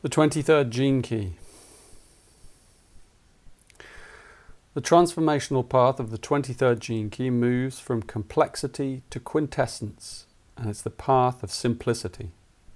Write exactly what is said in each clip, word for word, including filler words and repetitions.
The twenty-third gene key. The transformational path of the twenty-third gene key moves from complexity to quintessence, and it's the path of simplicity.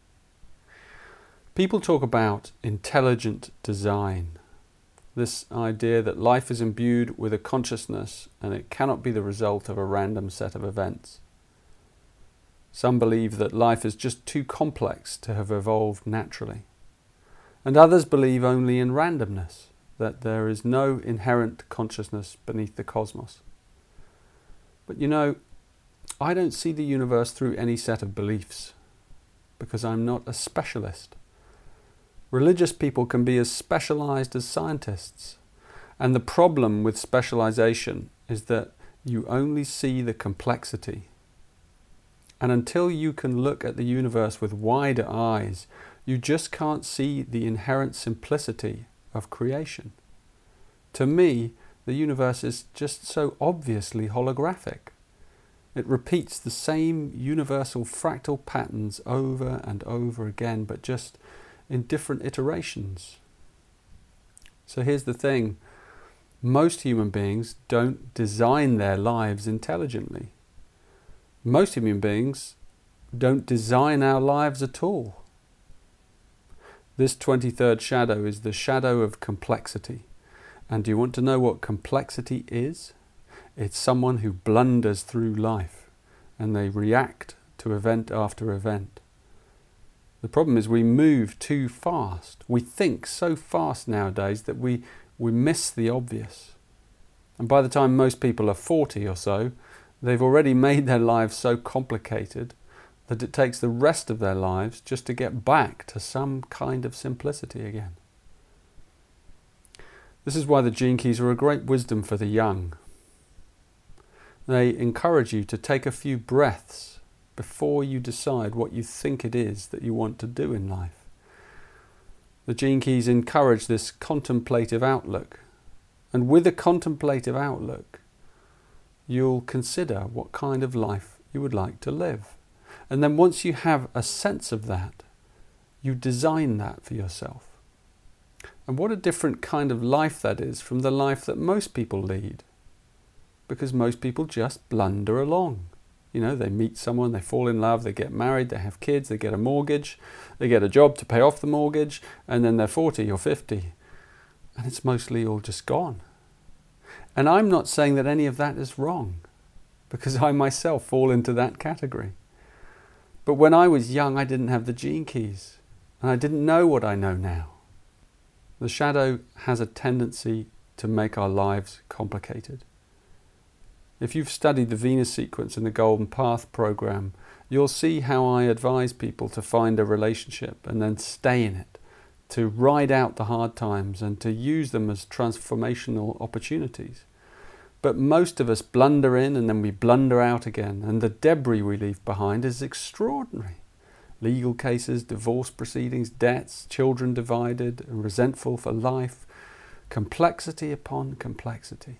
People talk about intelligent design, this idea that life is imbued with a consciousness and it cannot be the result of a random set of events. Some believe that life is just too complex to have evolved naturally. And others believe only in randomness, that there is no inherent consciousness beneath the cosmos. But you know, I don't see the universe through any set of beliefs, because I'm not a specialist. Religious people can be as specialized as scientists, and the problem with specialization is that you only see the complexity. And until you can look at the universe with wider eyes, you just can't see the inherent simplicity of creation. To me, the universe is just so obviously holographic. It repeats the same universal fractal patterns over and over again, but just in different iterations. So here's the thing. Most human beings don't design their lives intelligently. Most human beings don't design our lives at all. This twenty-third shadow is the shadow of complexity. And do you want to know what complexity is? It's someone who blunders through life and they react to event after event. The problem is we move too fast. We think so fast nowadays that we, we miss the obvious. And by the time most people are forty or so, they've already made their lives so complicated that it takes the rest of their lives just to get back to some kind of simplicity again. This is why the gene keys are a great wisdom for the young. They encourage you to take a few breaths before you decide what you think it is that you want to do in life. The gene keys encourage this contemplative outlook. And with a contemplative outlook, you'll consider what kind of life you would like to live. And then once you have a sense of that, you design that for yourself. And what a different kind of life that is from the life that most people lead. Because most people just blunder along. You know, they meet someone, they fall in love, they get married, they have kids, they get a mortgage, they get a job to pay off the mortgage, and then they're forty or fifty. And it's mostly all just gone. And I'm not saying that any of that is wrong, because I myself fall into that category. But when I was young, I didn't have the gene keys, and I didn't know what I know now. The shadow has a tendency to make our lives complicated. If you've studied the Venus sequence in the Golden Path program, you'll see how I advise people to find a relationship and then stay in it, to ride out the hard times and to use them as transformational opportunities. But most of us blunder in and then we blunder out again, and the debris we leave behind is extraordinary. Legal cases, divorce proceedings, debts, children divided, and resentful for life, complexity upon complexity.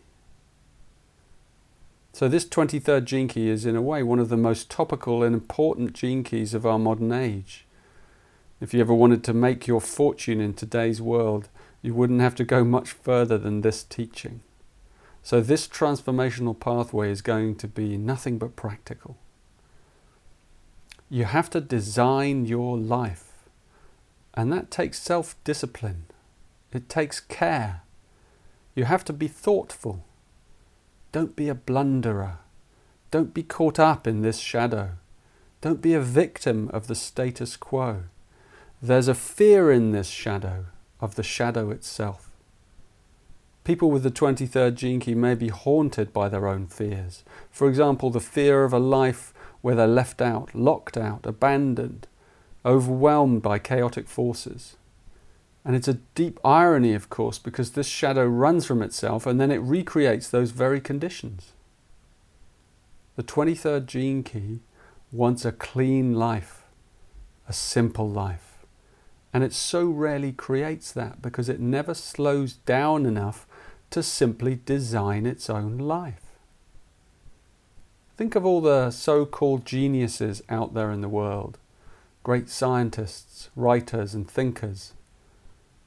So this twenty-third gene key is in a way one of the most topical and important gene keys of our modern age. If you ever wanted to make your fortune in today's world, you wouldn't have to go much further than this teaching. So this transformational pathway is going to be nothing but practical. You have to design your life, and that takes self-discipline. It takes care. You have to be thoughtful. Don't be a blunderer. Don't be caught up in this shadow. Don't be a victim of the status quo. There's a fear in this shadow of the shadow itself. People with the twenty-third gene key may be haunted by their own fears. For example, the fear of a life where they're left out, locked out, abandoned, overwhelmed by chaotic forces. And it's a deep irony, of course, because this shadow runs from itself and then it recreates those very conditions. The twenty-third gene key wants a clean life, a simple life. And it so rarely creates that because it never slows down enough to simply design its own life. Think of all the so-called geniuses out there in the world, great scientists, writers and thinkers.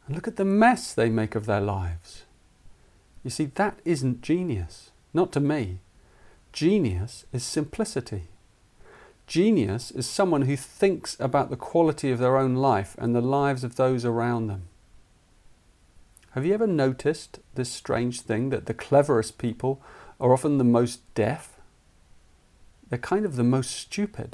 And look at the mess they make of their lives. You see, that isn't genius. Not to me. Genius is simplicity. Genius is someone who thinks about the quality of their own life and the lives of those around them. Have you ever noticed this strange thing that the cleverest people are often the most deaf? They're kind of the most stupid.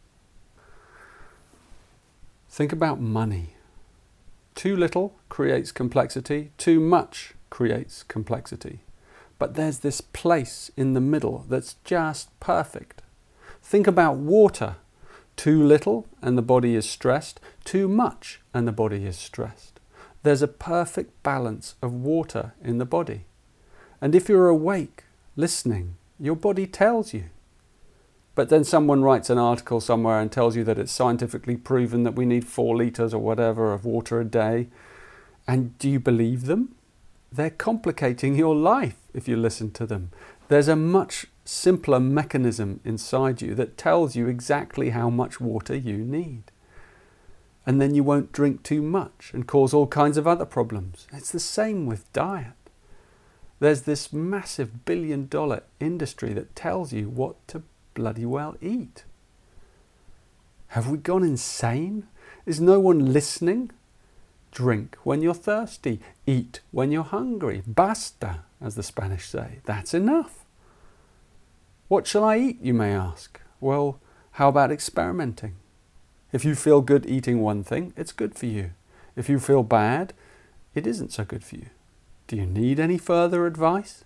Think about money. Too little creates complexity, too much creates complexity. But there's this place in the middle that's just perfect. Think about water. Too little and the body is stressed, too much and the body is stressed. There's a perfect balance of water in the body. And if you're awake, listening, your body tells you. But then someone writes an article somewhere and tells you that it's scientifically proven that we need four litres or whatever of water a day. And do you believe them? They're complicating your life if you listen to them. There's a much simpler mechanism inside you that tells you exactly how much water you need. And then you won't drink too much and cause all kinds of other problems. It's the same with diet. There's this massive billion dollar industry that tells you what to bloody well eat. Have we gone insane? Is no one listening? Drink when you're thirsty. Eat when you're hungry. Basta, as the Spanish say. That's enough. What shall I eat, you may ask? Well, how about experimenting? If you feel good eating one thing, it's good for you. If you feel bad, it isn't so good for you. Do you need any further advice?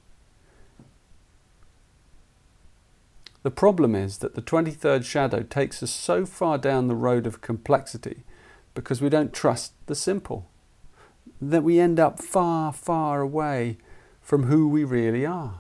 The problem is that the twenty-third shadow takes us so far down the road of complexity because we don't trust the simple, that we end up far, far away from who we really are.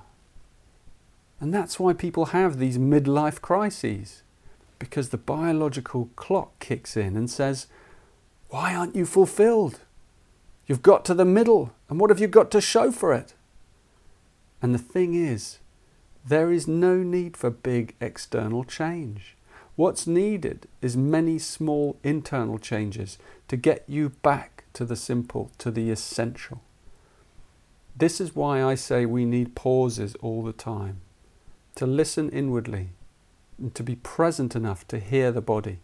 And that's why people have these midlife crises, because the biological clock kicks in and says, why aren't you fulfilled? You've got to the middle, and what have you got to show for it? And the thing is, there is no need for big external change. What's needed is many small internal changes to get you back to the simple, to the essential. This is why I say we need pauses all the time, to listen inwardly and to be present enough to hear the body.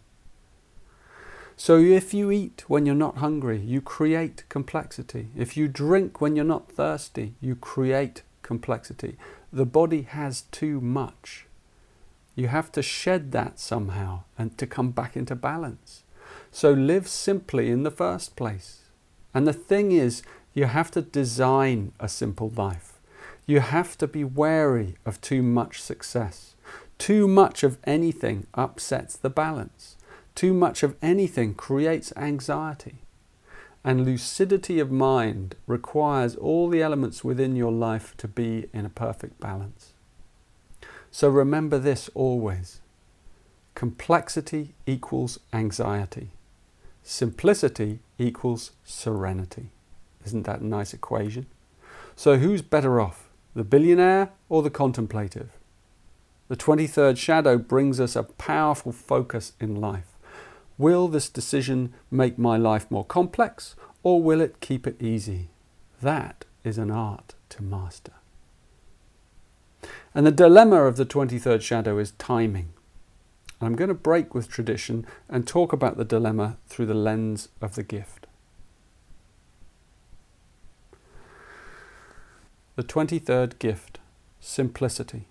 So if you eat when you're not hungry, you create complexity. If you drink when you're not thirsty, you create complexity. The body has too much. You have to shed that somehow and to come back into balance. So live simply in the first place. And the thing is, you have to design a simple life. You have to be wary of too much success. Too much of anything upsets the balance. Too much of anything creates anxiety. And lucidity of mind requires all the elements within your life to be in a perfect balance. So remember this always. Complexity equals anxiety. Simplicity equals serenity. Isn't that a nice equation? So who's better off, the billionaire or the contemplative? The twenty-third shadow brings us a powerful focus in life. Will this decision make my life more complex, or will it keep it easy? That is an art to master. And the dilemma of the twenty-third shadow is timing. I'm going to break with tradition and talk about the dilemma through the lens of the gift. The twenty-third gift, simplicity.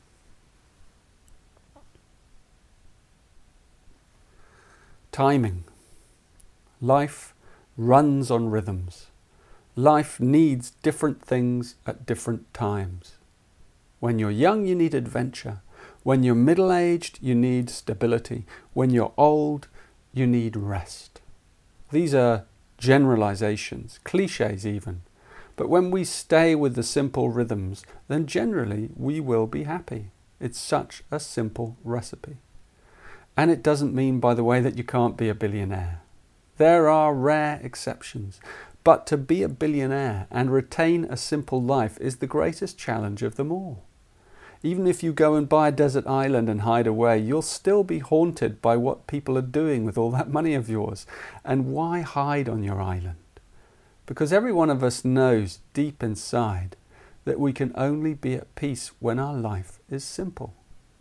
Timing. Life runs on rhythms. Life needs different things at different times. When you're young, you need adventure. When you're middle-aged, you need stability. When you're old, you need rest. These are generalizations, cliches even. But when we stay with the simple rhythms, then generally we will be happy. It's such a simple recipe. And it doesn't mean, by the way, that you can't be a billionaire. There are rare exceptions. But to be a billionaire and retain a simple life is the greatest challenge of them all. Even if you go and buy a desert island and hide away, you'll still be haunted by what people are doing with all that money of yours. And why hide on your island? Because every one of us knows deep inside that we can only be at peace when our life is simple.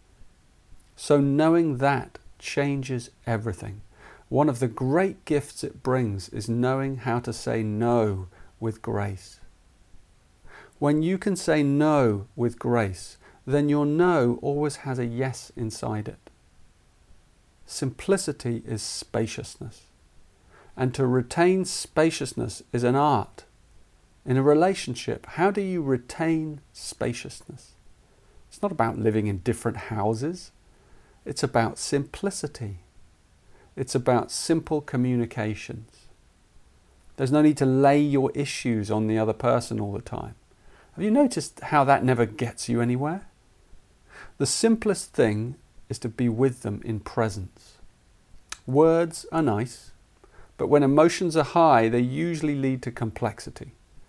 So knowing that changes everything. One of the great gifts it brings is knowing how to say no with grace. When you can say no with grace, then your no always has a yes inside it. Simplicity is spaciousness. And to retain spaciousness is an art. In a relationship, how do you retain spaciousness? It's not about living in different houses. It's about simplicity. It's about simple communications. There's no need to lay your issues on the other person all the time. Have you noticed how that never gets you anywhere? The simplest thing is to be with them in presence. Words are nice, but when emotions are high, they usually lead to complexity.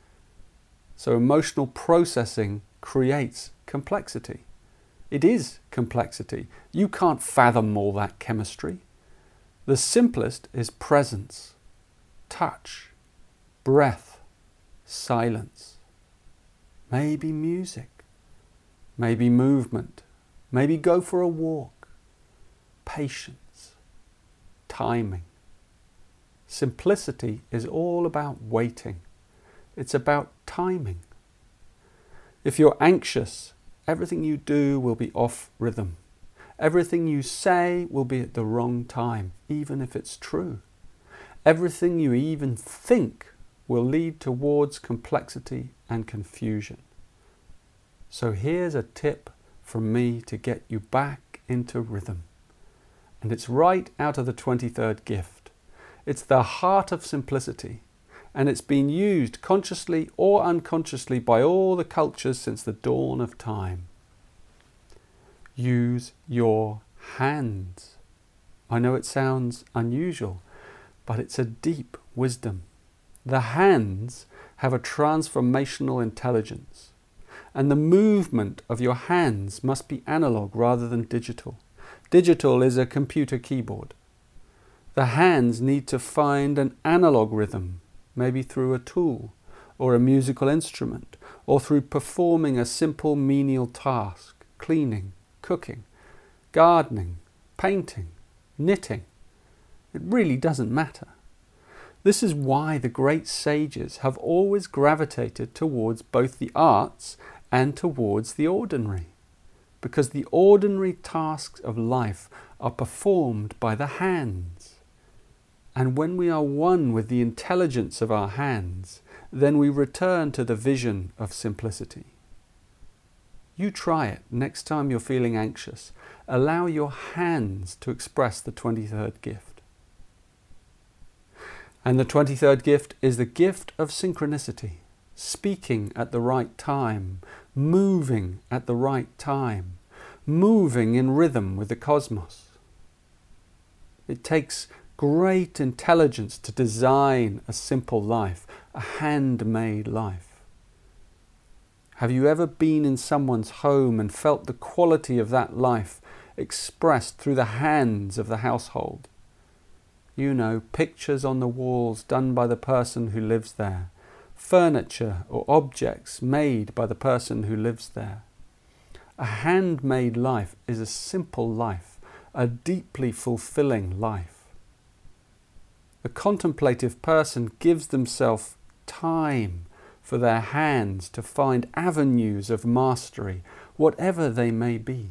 So emotional processing creates complexity. It is complexity. You can't fathom all that chemistry. The simplest is presence, touch, breath, silence. Maybe music, maybe movement, maybe go for a walk, patience, timing. Simplicity is all about waiting. It's about timing. If you're anxious, everything you do will be off rhythm. Everything you say will be at the wrong time, even if it's true. Everything you even think will lead towards complexity and confusion. So here's a tip from me to get you back into rhythm. And it's right out of the twenty-third gift. It's the heart of simplicity, and it's been used consciously or unconsciously by all the cultures since the dawn of time. Use your hands. I know it sounds unusual, but it's a deep wisdom. The hands have a transformational intelligence, and the movement of your hands must be analog rather than digital. Digital is a computer keyboard. The hands need to find an analog rhythm, maybe through a tool or a musical instrument, or through performing a simple menial task, cleaning, cooking, gardening, painting, knitting. It really doesn't matter. This is why the great sages have always gravitated towards both the arts and towards the ordinary, because the ordinary tasks of life are performed by the hands. And when we are one with the intelligence of our hands, then we return to the vision of simplicity. You try it next time you're feeling anxious. Allow your hands to express the twenty-third gift. And the twenty-third gift is the gift of synchronicity, speaking at the right time, moving at the right time, moving in rhythm with the cosmos. It takes great intelligence to design a simple life, a handmade life. Have you ever been in someone's home and felt the quality of that life expressed through the hands of the household? You know, pictures on the walls done by the person who lives there, furniture or objects made by the person who lives there. A handmade life is a simple life, a deeply fulfilling life. The contemplative person gives themselves time for their hands to find avenues of mastery, whatever they may be.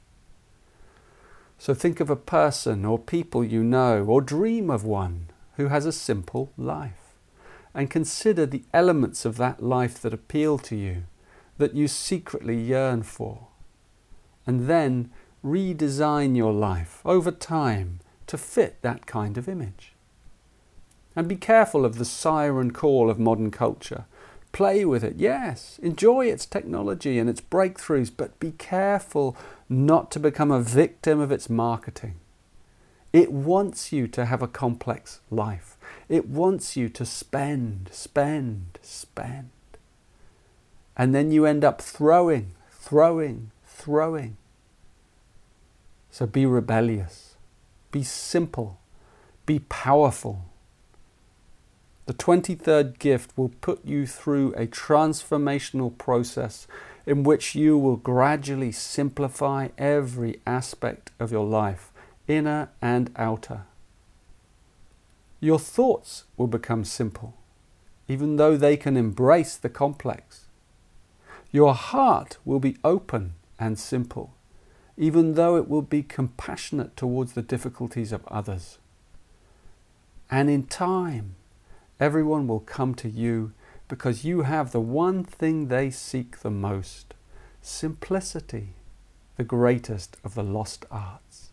So think of a person or people you know, or dream of one who has a simple life, and consider the elements of that life that appeal to you, that you secretly yearn for. And then redesign your life over time to fit that kind of image. And be careful of the siren call of modern culture. Play with it, yes. Enjoy its technology and its breakthroughs, but be careful not to become a victim of its marketing. It wants you to have a complex life. It wants you to spend, spend, spend. And then you end up throwing, throwing, throwing. So be rebellious. Be simple. Be powerful. The twenty-third gift will put you through a transformational process in which you will gradually simplify every aspect of your life, inner and outer. Your thoughts will become simple, even though they can embrace the complex. Your heart will be open and simple, even though it will be compassionate towards the difficulties of others. And in time, everyone will come to you because you have the one thing they seek the most: simplicity, the greatest of the lost arts.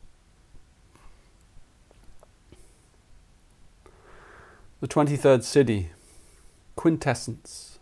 The twenty-third Siddhi, quintessence.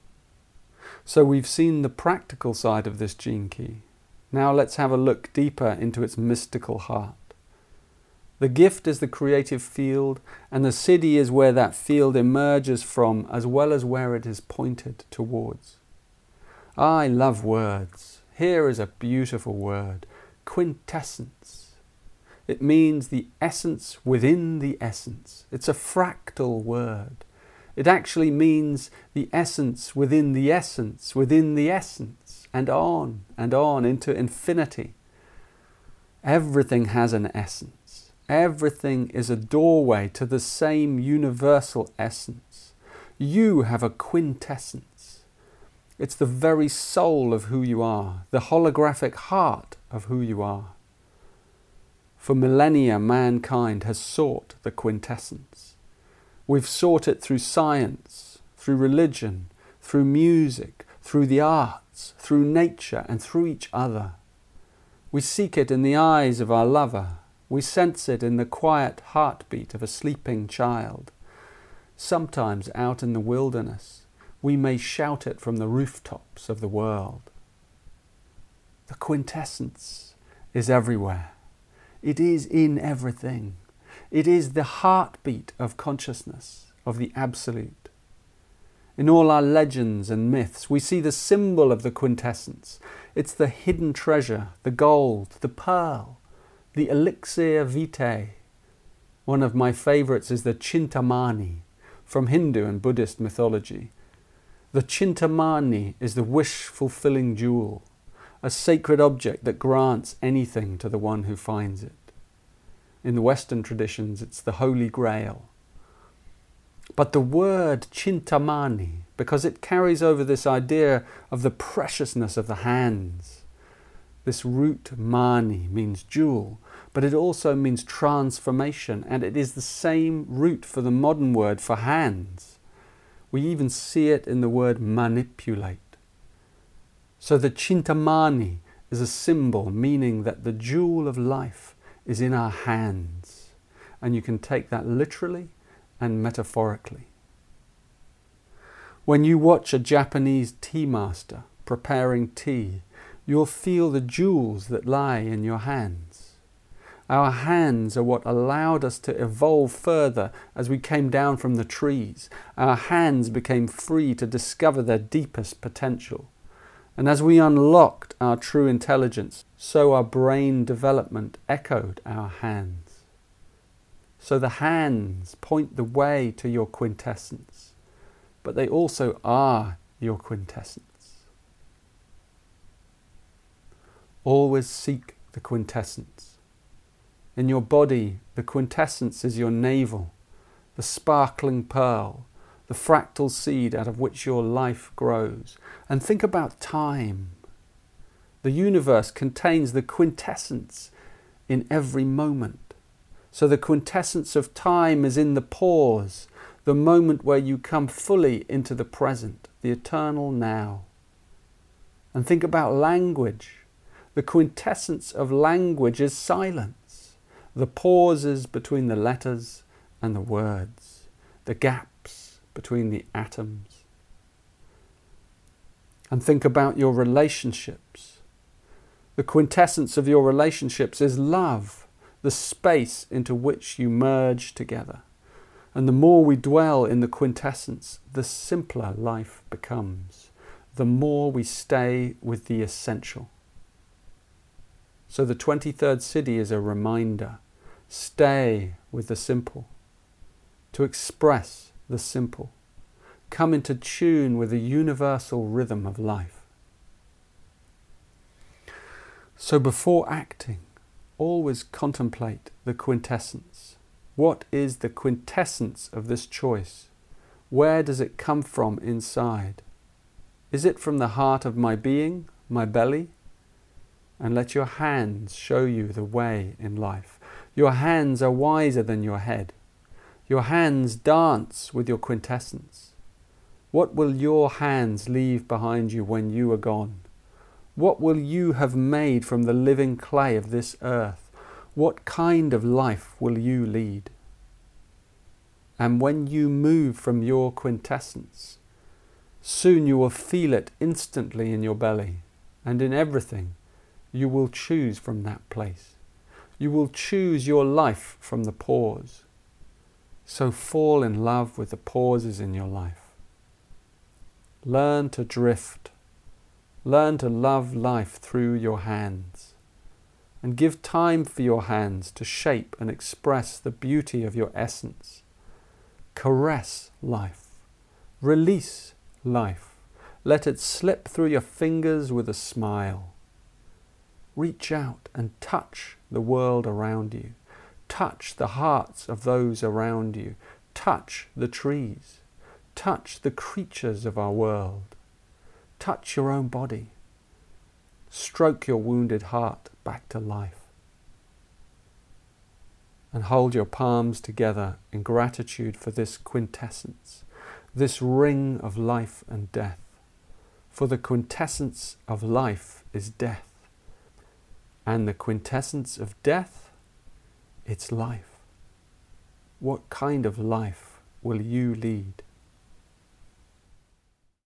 So we've seen the practical side of this gene key. Now let's have a look deeper into its mystical heart. The gift is the creative field, and the Siddhi is where that field emerges from, as well as where it is pointed towards. I love words. Here is a beautiful word, quintessence. It means the essence within the essence. It's a fractal word. It actually means the essence within the essence, within the essence, and on and on into infinity. Everything has an essence. Everything is a doorway to the same universal essence. You have a quintessence. It's the very soul of who you are, the holographic heart of who you are. For millennia, mankind has sought the quintessence. We've sought it through science, through religion, through music, through the arts, through nature, and through each other. We seek it in the eyes of our lover. We sense it in the quiet heartbeat of a sleeping child. Sometimes out in the wilderness, we may shout it from the rooftops of the world. The quintessence is everywhere. It is in everything. It is the heartbeat of consciousness, of the Absolute. In all our legends and myths, we see the symbol of the quintessence. It's the hidden treasure, the gold, the pearl, the elixir vitae. One of my favorites is the Chintamani from Hindu and Buddhist mythology. The Chintamani is the wish-fulfilling jewel, a sacred object that grants anything to the one who finds it. In the Western traditions, it's the Holy Grail. But the word Chintamani, because it carries over this idea of the preciousness of the hands. This root mani means jewel, but it also means transformation, and it is the same root for the modern word for hands. We even see it in the word manipulate. So the Chintamani is a symbol meaning that the jewel of life is in our hands. And you can take that literally and metaphorically. When you watch a Japanese tea master preparing tea, you'll feel the jewels that lie in your hands. Our hands are what allowed us to evolve further as we came down from the trees. Our hands became free to discover their deepest potential. And as we unlocked our true intelligence, so our brain development echoed our hands. So the hands point the way to your quintessence, but they also are your quintessence. Always seek the quintessence. In your body, the quintessence is your navel, the sparkling pearl, the fractal seed out of which your life grows. And think about time. The universe contains the quintessence in every moment. So the quintessence of time is in the pause, the moment where you come fully into the present, the eternal now. And think about language. The quintessence of language is silence, the pauses between the letters and the words, the gaps between the atoms. And think about your relationships. The quintessence of your relationships is love, the space into which you merge together. And the more we dwell in the quintessence, the simpler life becomes, the more we stay with the essential. So the twenty-third Siddhi is a reminder. Stay with the simple. To express the simple. Come into tune with the universal rhythm of life. So before acting, always contemplate the quintessence. What is the quintessence of this choice? Where does it come from inside? Is it from the heart of my being, my belly? And let your hands show you the way in life. Your hands are wiser than your head. Your hands dance with your quintessence. What will your hands leave behind you when you are gone? What will you have made from the living clay of this earth? What kind of life will you lead? And when you move from your quintessence, soon you will feel it instantly in your belly, and in everything you will choose from that place. You will choose your life from the pause. So fall in love with the pauses in your life. Learn to drift. Learn to love life through your hands. And give time for your hands to shape and express the beauty of your essence. Caress life. Release life. Let it slip through your fingers with a smile. Reach out and touch the world around you. Touch the hearts of those around you. Touch the trees. Touch the creatures of our world. Touch your own body. Stroke your wounded heart back to life. And hold your palms together in gratitude for this quintessence, this ring of life and death. For the quintessence of life is death. And the quintessence of death, it's life. What kind of life will you lead?